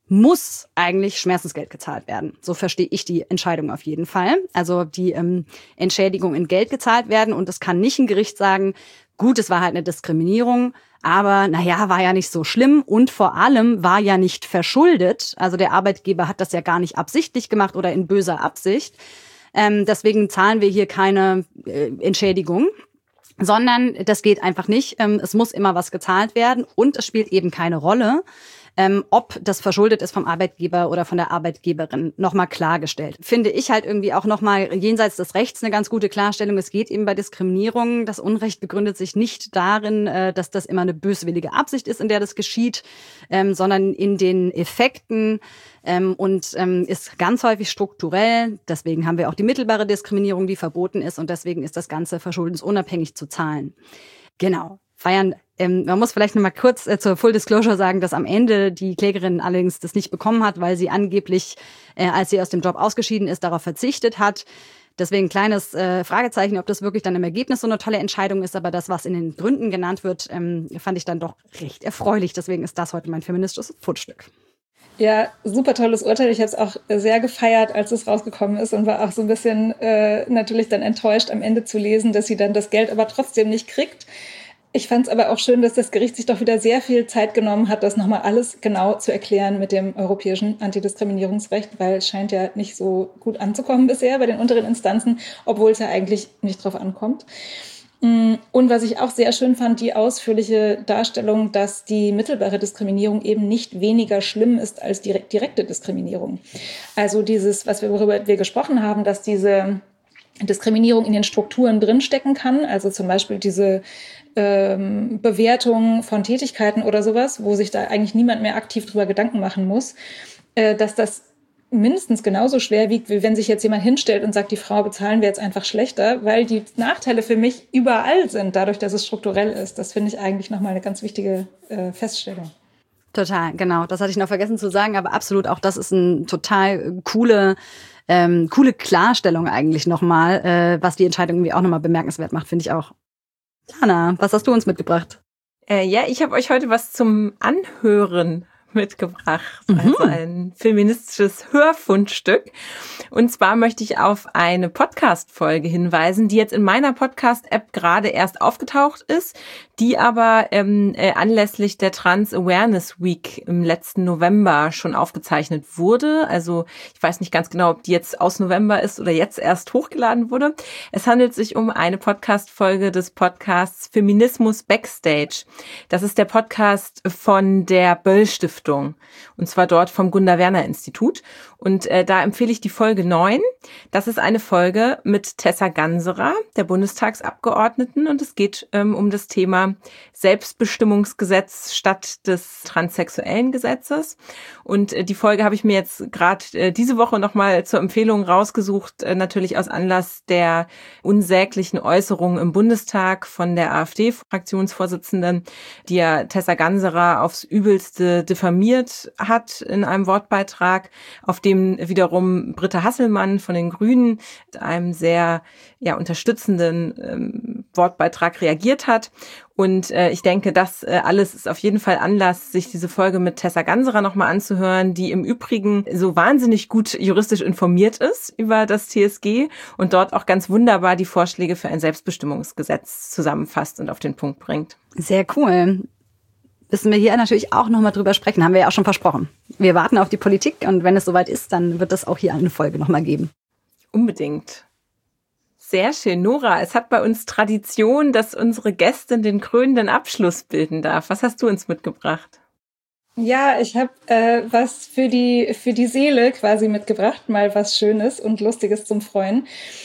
muss eigentlich Schmerzensgeld gezahlt werden. So verstehe ich die Entscheidung auf jeden Fall. Also die Entschädigung in Geld gezahlt werden und es kann nicht ein Gericht sagen, gut, es war halt eine Diskriminierung, aber war ja nicht so schlimm und vor allem war ja nicht verschuldet. Also der Arbeitgeber hat das ja gar nicht absichtlich gemacht oder in böser Absicht. Deswegen zahlen wir hier keine Entschädigung, sondern das geht einfach nicht. Es muss immer was gezahlt werden und es spielt eben keine Rolle, ob das verschuldet ist vom Arbeitgeber oder von der Arbeitgeberin, nochmal klargestellt. Finde ich halt irgendwie auch nochmal jenseits des Rechts eine ganz gute Klarstellung. Es geht eben bei Diskriminierung. Das Unrecht begründet sich nicht darin, dass das immer eine böswillige Absicht ist, in der das geschieht, sondern in den Effekten und ist ganz häufig strukturell. Deswegen haben wir auch die mittelbare Diskriminierung, die verboten ist und deswegen ist das Ganze verschuldensunabhängig zu zahlen. Genau. Feiern. Man muss vielleicht noch mal kurz zur Full Disclosure sagen, dass am Ende die Klägerin allerdings das nicht bekommen hat, weil sie angeblich, als sie aus dem Job ausgeschieden ist, darauf verzichtet hat. Deswegen ein kleines Fragezeichen, ob das wirklich dann im Ergebnis so eine tolle Entscheidung ist. Aber das, was in den Gründen genannt wird, fand ich dann doch recht erfreulich. Deswegen ist das heute mein feministisches Fundstück. Ja, super tolles Urteil. Ich habe es auch sehr gefeiert, als es rausgekommen ist und war auch so ein bisschen natürlich dann enttäuscht, am Ende zu lesen, dass sie dann das Geld aber trotzdem nicht kriegt. Ich fand es aber auch schön, dass das Gericht sich doch wieder sehr viel Zeit genommen hat, das nochmal alles genau zu erklären mit dem europäischen Antidiskriminierungsrecht, weil es scheint ja nicht so gut anzukommen bisher bei den unteren Instanzen, obwohl es ja eigentlich nicht drauf ankommt. Und was ich auch sehr schön fand, die ausführliche Darstellung, dass die mittelbare Diskriminierung eben nicht weniger schlimm ist als die direkte Diskriminierung. Also dieses, worüber wir gesprochen haben, dass diese Diskriminierung in den Strukturen drinstecken kann, also zum Beispiel diese Bewertung von Tätigkeiten oder sowas, wo sich da eigentlich niemand mehr aktiv drüber Gedanken machen muss, dass das mindestens genauso schwer wiegt, wie wenn sich jetzt jemand hinstellt und sagt, die Frau bezahlen wir jetzt einfach schlechter, weil die Nachteile für mich überall sind, dadurch, dass es strukturell ist. Das finde ich eigentlich nochmal eine ganz wichtige Feststellung. Total, genau. Das hatte ich noch vergessen zu sagen, aber absolut auch das ist eine total coole Klarstellung eigentlich nochmal, was die Entscheidung irgendwie auch nochmal bemerkenswert macht, finde ich auch. Jana, was hast du uns mitgebracht? Ich habe euch heute was zum Anhören mitgebracht, also ein feministisches Hörfundstück. Und zwar möchte ich auf eine Podcast-Folge hinweisen, die jetzt in meiner Podcast-App gerade erst aufgetaucht ist, die aber anlässlich der Trans Awareness Week im letzten November schon aufgezeichnet wurde. Also ich weiß nicht ganz genau, ob die jetzt aus November ist oder jetzt erst hochgeladen wurde. Es handelt sich um eine Podcast-Folge des Podcasts Feminismus Backstage. Das ist der Podcast von der Böll-Stiftung. Und zwar dort vom Gunda-Werner-Institut. Und da empfehle ich die Folge 9. Das ist eine Folge mit Tessa Ganserer, der Bundestagsabgeordneten. Und es geht um das Thema Selbstbestimmungsgesetz statt des transsexuellen Gesetzes. Und die Folge habe ich mir jetzt gerade diese Woche nochmal zur Empfehlung rausgesucht, natürlich aus Anlass der unsäglichen Äußerungen im Bundestag von der AfD-Fraktionsvorsitzenden, die ja Tessa Ganserer aufs Übelste diffamiert hat in einem Wortbeitrag, auf dem wiederum Britta Hasselmann von den Grünen mit einem sehr unterstützenden Wortbeitrag reagiert hat. Und ich denke, das alles ist auf jeden Fall Anlass, sich diese Folge mit Tessa Ganserer nochmal anzuhören, die im Übrigen so wahnsinnig gut juristisch informiert ist über das TSG und dort auch ganz wunderbar die Vorschläge für ein Selbstbestimmungsgesetz zusammenfasst und auf den Punkt bringt. Sehr cool. Müssen wir hier natürlich auch nochmal drüber sprechen, haben wir ja auch schon versprochen. Wir warten auf die Politik und wenn es soweit ist, dann wird es auch hier eine Folge nochmal geben. Unbedingt. Sehr schön. Nora, es hat bei uns Tradition, dass unsere Gästin den krönenden Abschluss bilden darf. Was hast du uns mitgebracht? Ja, ich habe was für die Seele quasi mitgebracht, mal was Schönes und Lustiges zum Freuen.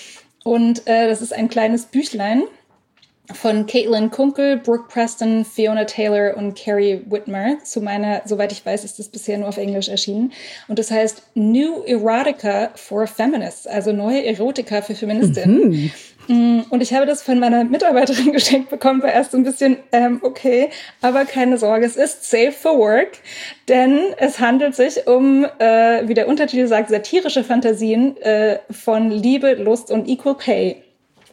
Und das ist ein kleines Büchlein von Caitlin Kunkel, Brooke Preston, Fiona Taylor und Carrie Whitmer. Soweit ich weiß, ist das bisher nur auf Englisch erschienen. Und das heißt New Erotica for Feminists, also neue Erotika für Feministinnen. Und ich habe das von meiner Mitarbeiterin geschenkt bekommen, war erst so ein bisschen okay, aber keine Sorge, es ist safe for work, denn es handelt sich um, wie der Untertitel sagt, satirische Fantasien von Liebe, Lust und Equal Pay.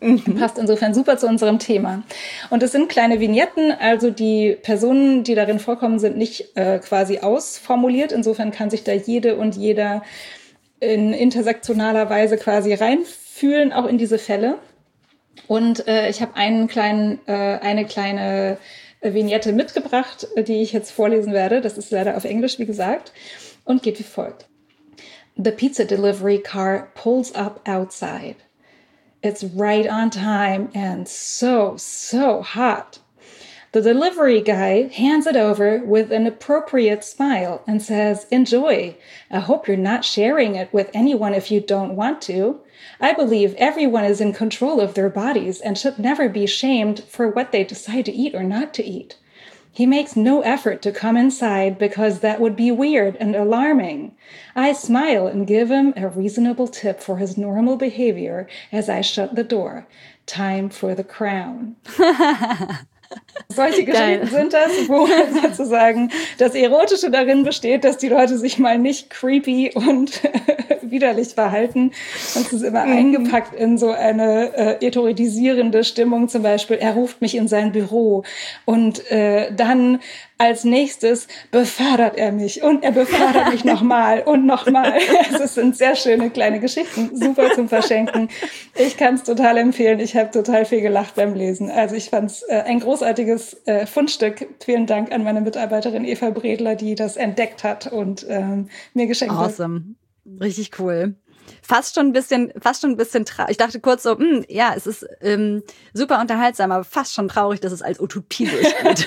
Passt insofern super zu unserem Thema. Und es sind kleine Vignetten, also die Personen, die darin vorkommen, sind nicht quasi ausformuliert. Insofern kann sich da jede und jeder in intersektionaler Weise quasi reinfühlen, auch in diese Fälle. Und ich habe eine kleine Vignette mitgebracht, die ich jetzt vorlesen werde. Das ist leider auf Englisch, wie gesagt, und geht wie folgt. The pizza delivery car pulls up outside. It's right on time and so hot. The delivery guy hands it over with an appropriate smile and says, "Enjoy. I hope you're not sharing it with anyone if you don't want to. I believe everyone is in control of their bodies and should never be shamed for what they decide to eat or not to eat. He makes no effort to come inside because that would be weird and alarming. I smile and give him a reasonable tip for his normal behavior as I shut the door. Time for the crown." Solche Geschichten sind das, wo sozusagen das Erotische darin besteht, dass die Leute sich mal nicht creepy und widerlich verhalten. Und es ist immer eingepackt in so eine erotisierende Stimmung. Zum Beispiel, er ruft mich in sein Büro und dann als nächstes befördert er mich und er befördert mich nochmal und nochmal. Also es sind sehr schöne kleine Geschichten, super zum Verschenken. Ich kann es total empfehlen. Ich habe total viel gelacht beim Lesen. Also ich fand es ein großartiges Fundstück. Vielen Dank an meine Mitarbeiterin Eva Bredler, die das entdeckt hat und mir geschenkt hat. Awesome. Richtig cool. Fast schon ein bisschen traurig. Ich dachte kurz so, ja, es ist super unterhaltsam, aber fast schon traurig, dass es als Utopie durchgeht.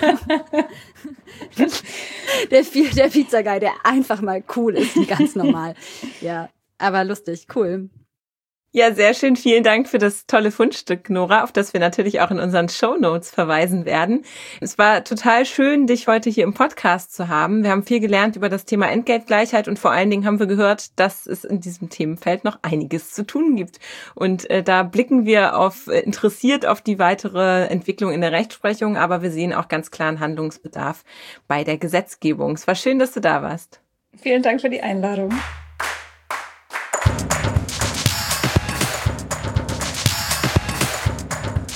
der Pizza-Guy, der einfach mal cool ist, ganz normal. Ja, aber lustig, cool. Ja, sehr schön. Vielen Dank für das tolle Fundstück, Nora, auf das wir natürlich auch in unseren Shownotes verweisen werden. Es war total schön, dich heute hier im Podcast zu haben. Wir haben viel gelernt über das Thema Entgeltgleichheit und vor allen Dingen haben wir gehört, dass es in diesem Themenfeld noch einiges zu tun gibt. Und da blicken wir interessiert auf die weitere Entwicklung in der Rechtsprechung, aber wir sehen auch ganz klaren Handlungsbedarf bei der Gesetzgebung. Es war schön, dass du da warst. Vielen Dank für die Einladung.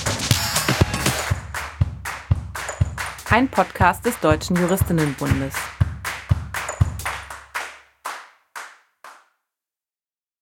Ein Podcast des Deutschen Juristinnenbundes.